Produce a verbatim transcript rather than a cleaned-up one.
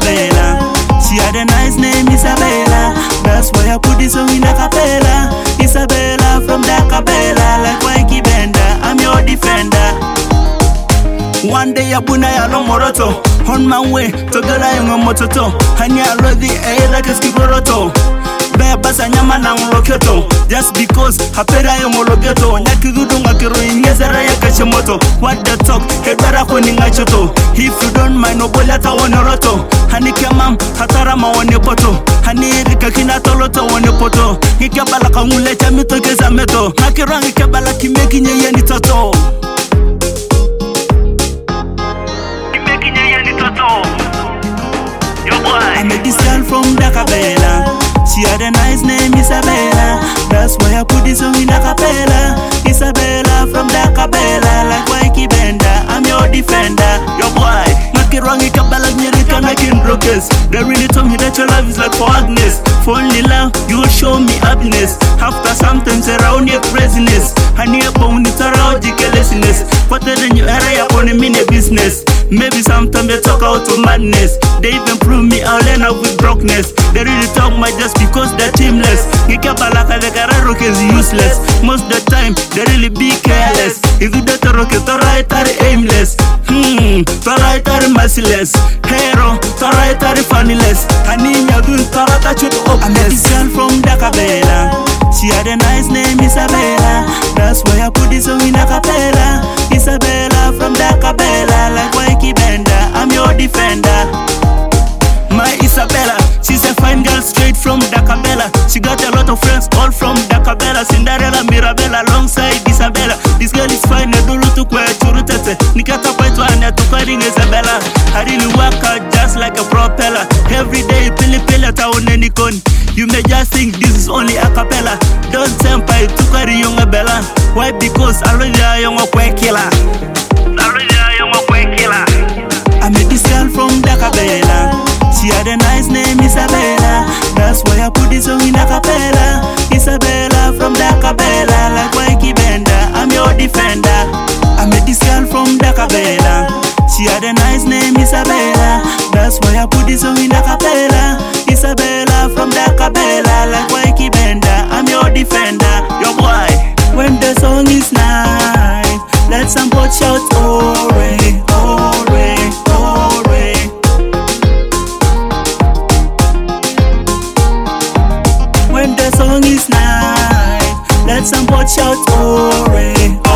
Dakabela. She had a nice name, Isabella. That's why I put this song in a cappella. Isabella from Dakabela, like Waiki Bender, I'm your defender. One day abuna ya lo moroto, on my way to gala yung mototo. Hanya lodi eh like a skiboroto. Be basa nyama na ngoloketo. Just because hapera yung ngoloketo. Nyakigudu ngakiro inyezera ya kachimoto. What the talk, hedara kweni ngachoto. If you don't mind no bolata wanoroto. Hani kemam hatara mawane poto. Hani rika kina toloto wane poto. Hikabala kamule chamito keza meto. Nakirang hikabala kimeki nye yeni toto. I met this girl from Dakabela. She had a nice name, Isabella. That's why I put this song in a cappella. Isabella from Dakabela, like Waiki Bender, I'm your defender, your boy. Makirangi kabala nyerika making brokers. They really told me that your love is like for Agnes. For only love, you will show me happiness. After sometimes around your craziness. Honey upon it around the carelessness. But then you area upon a mini business. Maybe sometimes they talk out to madness. They even prove me I'll end up with brokenness. They really talk my just because they're teamless. Nikabalaka the Gararok is useless. Most the time they really be careless. If you don't rock it, alright are aimless. Hmm, alright are merciless. Hero, alright are funnyless. Haninya dun tarata chut up. I met this girl from Dakabela. She had a nice name, Isabella. That's why I put this song in a cappella. Isabella from Dakabela, like Waiki Bender, I'm your defender. My Isabella, she's a fine girl straight from Dakabela. She got a lot of friends all from Dakabela. Cinderella, Mirabella, alongside Isabella. This girl is fine, Nedulu to kwe churutete. Nikata kwetu ane tukaring Isabella. I really work out just like a propeller. Every day, pili pili taone nikoni. You may just think this is only a cappella. Don't temper to carry young Bella. Why? Because I already a young kwe killer. Already a young kwe killer. I met this girl from Dakabela. She had a nice name, Isabella. That's why I put this song in a cappella. Isabella from Dakabela, like Waiki Bender, I'm your defender. I met this girl from Dakabela. She had a nice name, Isabella. That's why I put this song in a cappella. Isabella from Dakabela, like Waiki Bender, I'm your defender, your boy. When the song is nice, let some boat shout, ore, ore, ore. When the song is nice, let some boat shout, ore,